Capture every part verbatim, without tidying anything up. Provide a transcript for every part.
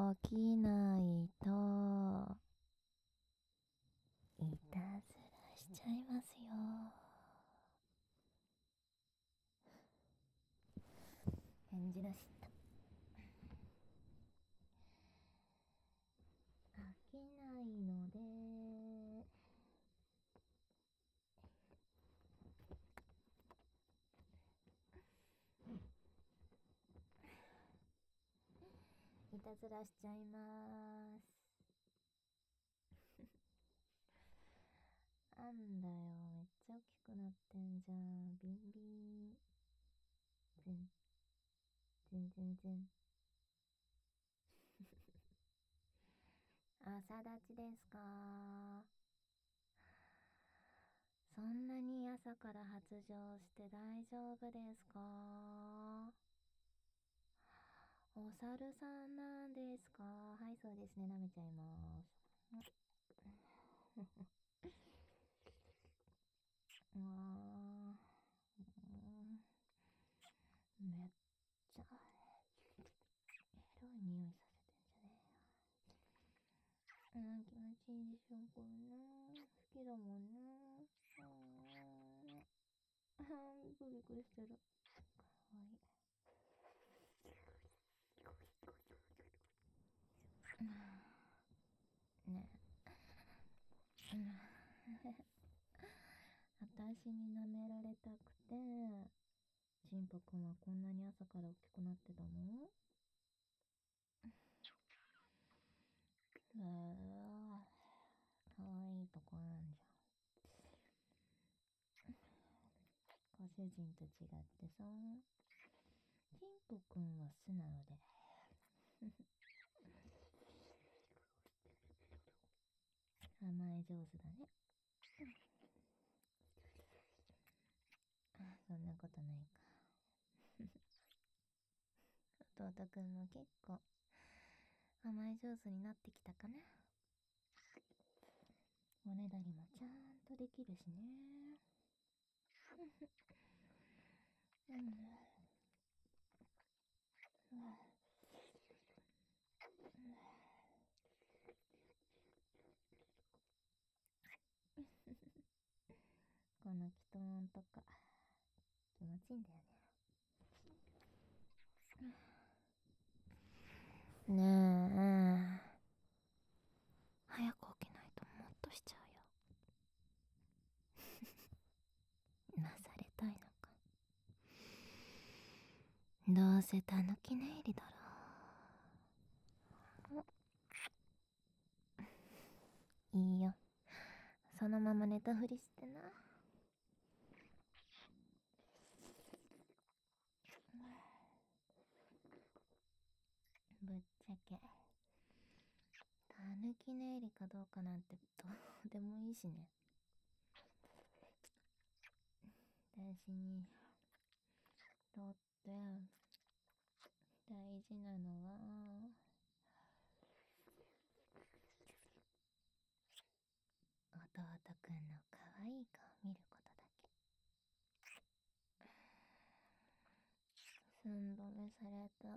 起きないといたずらしちゃいますよ。返事なし。起きないのでいたずらしちゃいます。なんだよ、めっちゃ大きくなってんじゃん。ビンビン。ズンズンズンズン。朝立ちですか？そんなに朝から発情して大丈夫ですか？お猿さんなんですか？はい、そうですね。舐めちゃいます。うわー、めっちゃエロい匂いさせてんじゃねえよ。うん、気持ちいいでしょ、これね。好きだもんね。うん。あー、ビクビクしてる。かわいい。ねえ。うん。私に舐められたくて、ちんぽくんはこんなに朝から大きくなってたの？うわー、かわいいとこなんじゃん。ご主人と違ってさ、ちんぽくんは素直で甘え上手だね。そんなことないか。弟くんも結構甘え上手になってきたかな。おねだりもちゃんとできるしね。うん。このキトーンとか気持ちいいんだよね。ねえ、早く起きないともっとしちゃうよ。なされたいのか。どうせたぬき寝入りだろ。いいよ、そのまま寝たふりしてな。ぶっちゃけたぬき寝入りかどうかなんてどうでもいいしね。私にとって大事なのは弟くんの可愛い顔見ることだけ。寸止めされた。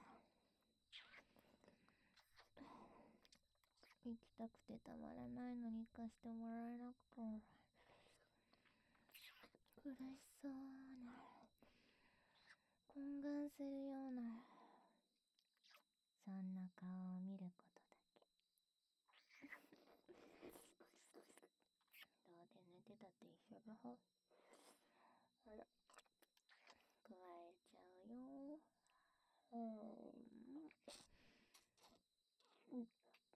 行きたくてたまらないのに行かしてもらえなくて苦しそうな、懇願するような、そんな顔を見ることだけ。どうで寝てたって一緒だは。あら、加えちゃうよ。うん。うん。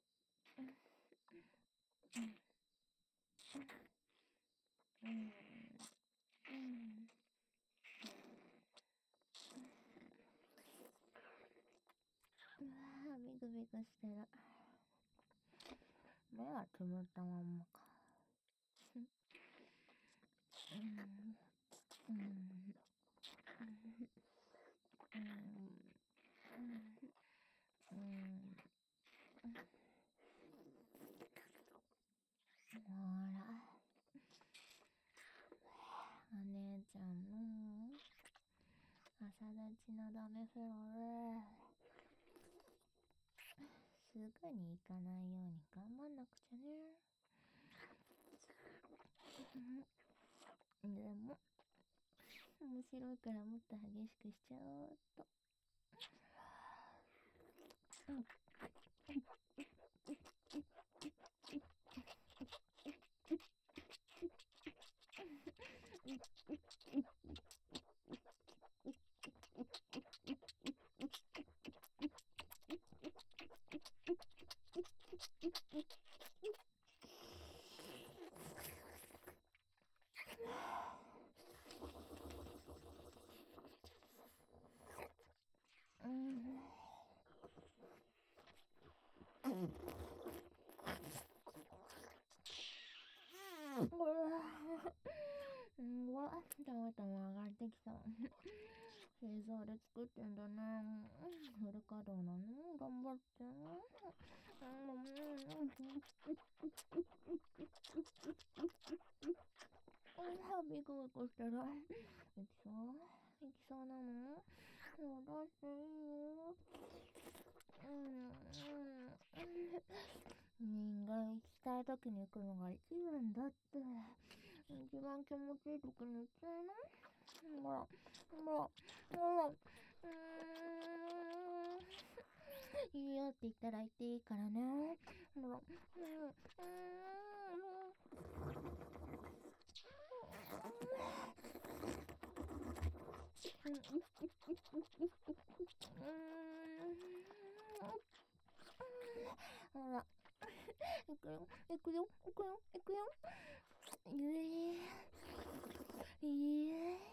うん。うん。うわー、ビクビクしてる。目はつむったまんまか。うん。うん。うん。うん。うん。ほら、お姉ちゃんの朝立ちのダメフローすぐに行かないように頑張んなくちゃね。うん、でも面白いからもっと激しくしちゃおうっと。うん。うん。うわ、たまたま上がってきた。製造で作ってんだね。フル稼働なの？頑張って。ビクビクしてる。いきそういきそうなの？もう出していいよ。うん。人間行きたい時に行くのが一番だって。一番気持ちいい時に行きたいの？ほら、ほら、ほら。うーん。いいよって言ったら言っていいからね。ほら。うん。ほら。行くよ、行くよ、行くよ、行くよ。ゆえー。いえー。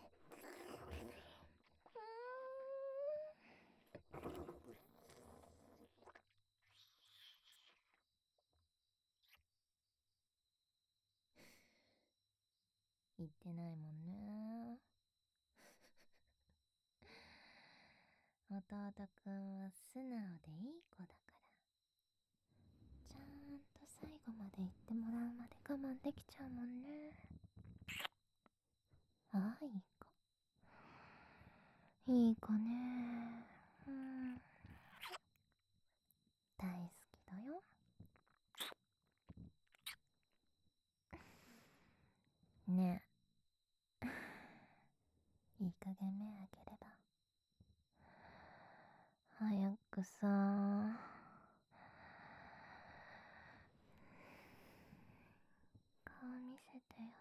言ってないもんね。弟くんは素直でいい子だから、ちゃんと最後まで言ってもらうまで我慢できちゃうもんね。ああ、いい子。いい子ね。うん。大好きだよ。ねえ。いい加減目開ければ。早くさ。顔見せてよ。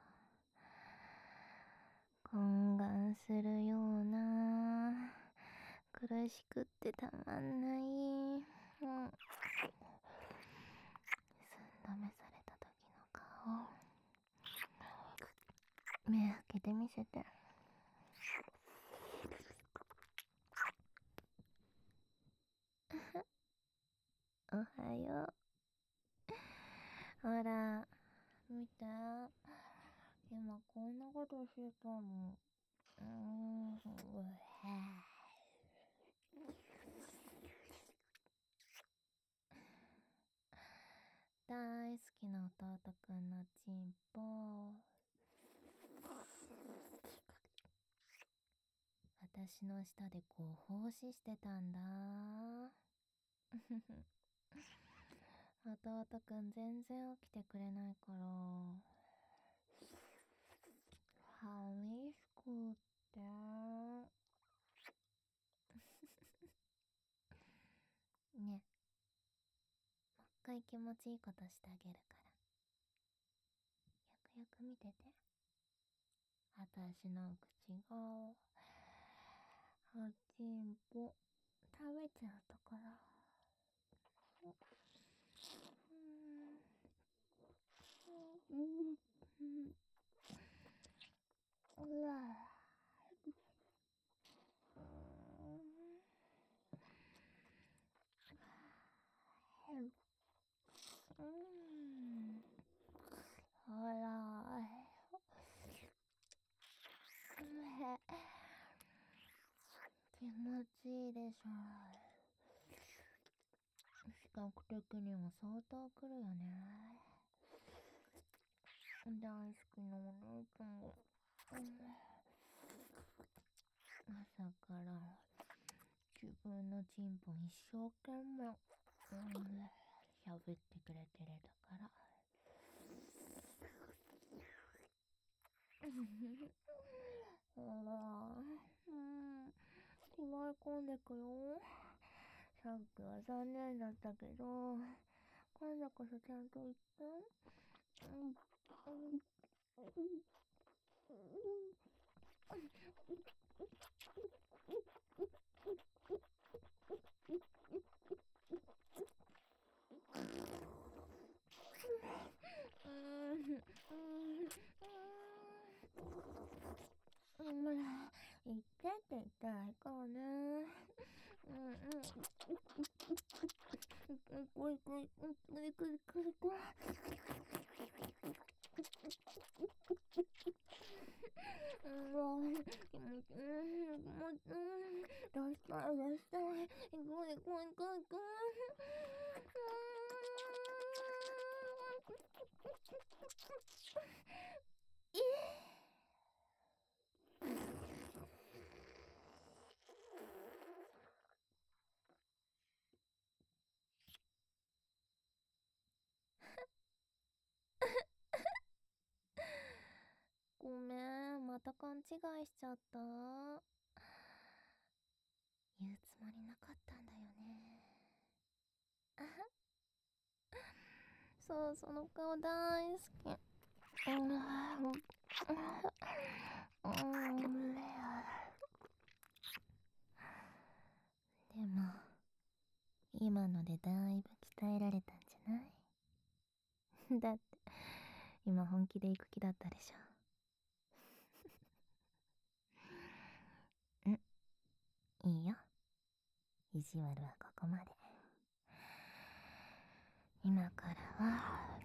懇願するような、苦しくってたまんない。うん。寸止めされた時の顔。目開けてみせて。おはよう。ほら、見て。今こんなことしてたの。うーん、うへ大好きな弟くんのチンポ。私の下でこう奉仕してたんだ。弟くん全然起きてくれないから寂しくって。ね、もう一回気持ちいいことしてあげるから、よくよく見てて。私の口がおちんぽ食べちゃうところ。うんうんうんうわうんほら気持ちいいでしょ。視覚的にも相当くるよね。大好きなお姉ちゃんが、うん、朝から自分のチンポ一生懸命、うん、 ぶってくれてるだから。ほら、うん、着替え込んでくよ。さっきは残念だったけど、今度こそちゃんと言って。うん、うん、うん、うん、ほら、言ってって言ったらいいからね。うん、うん。こいこい、こいこいこいこい。うん、気持ちいい、気持ちいい。出したい、出したい。行こう、行こう、行こう、行こう。ごめん、また勘違いしちゃった。言うつもりなかったんだよね。そう、その顔大好き。うん、うん、でも、今のでだいぶ鍛えられたんじゃない？だって、今本気で行く気だったでしょ。ん、いいよ。意地悪はここまで。今からは、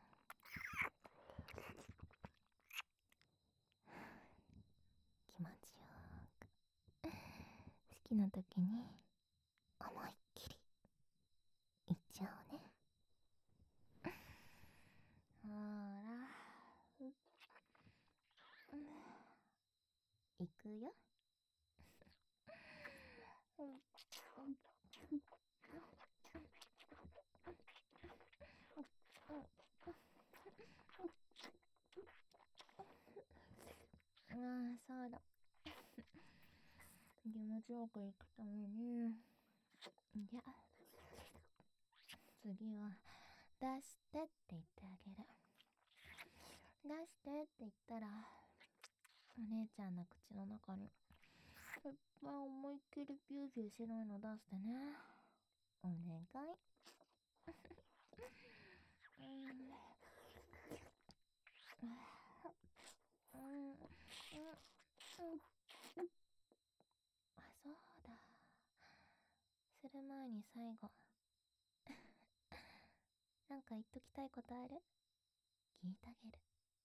気持ちよく、好きな時に、思いっきり、行っちゃおうね。ほら、行くよ。ああ、そうだ。気持ちよく行くために、じゃあ、次は、出してって言ってあげる。出してって言ったら、お姉ちゃんの口の中に、いっぱい思いっきりピューピュー白いの出してね。お願い。うん、うん、うん、うん。あ、そうだ。する前に最後。なんか言っときたいことある？聞いてあげる。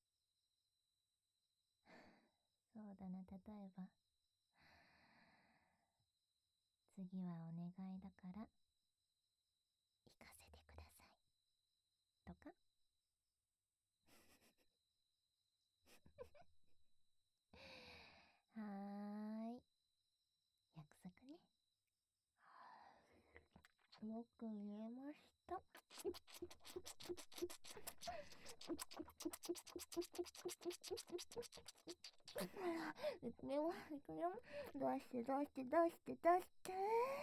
そうだな、例えば。次はお願いだから、行かせてください。とか？はーい。約束ね。よく言えました。いくよ、いくよ。出して、出して、出して、出して。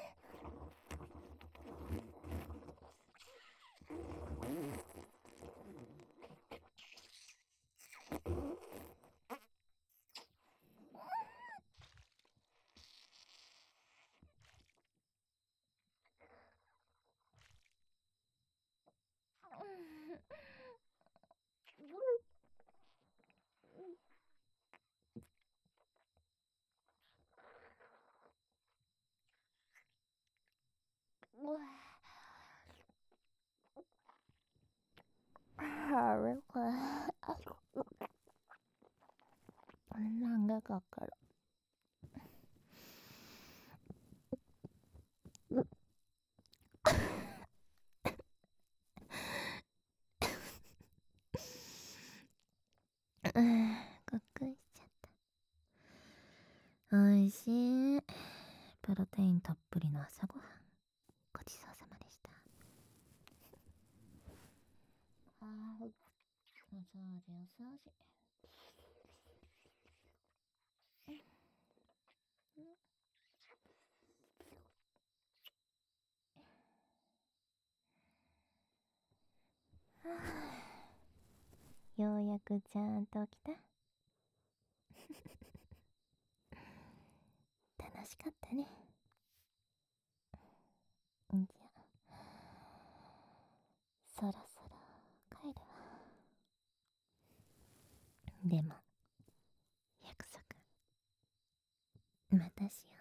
うわ、あれこれ、なんでかかる。うん、ごっくんしちゃった。おいしい。プロテインたっぷりの朝ごはん。ごちそうさまでした。 掃除お掃除。はあ、ようやくちゃんと起きた。楽しかったね。じゃあそろそろ帰るわ。でも約束またしよ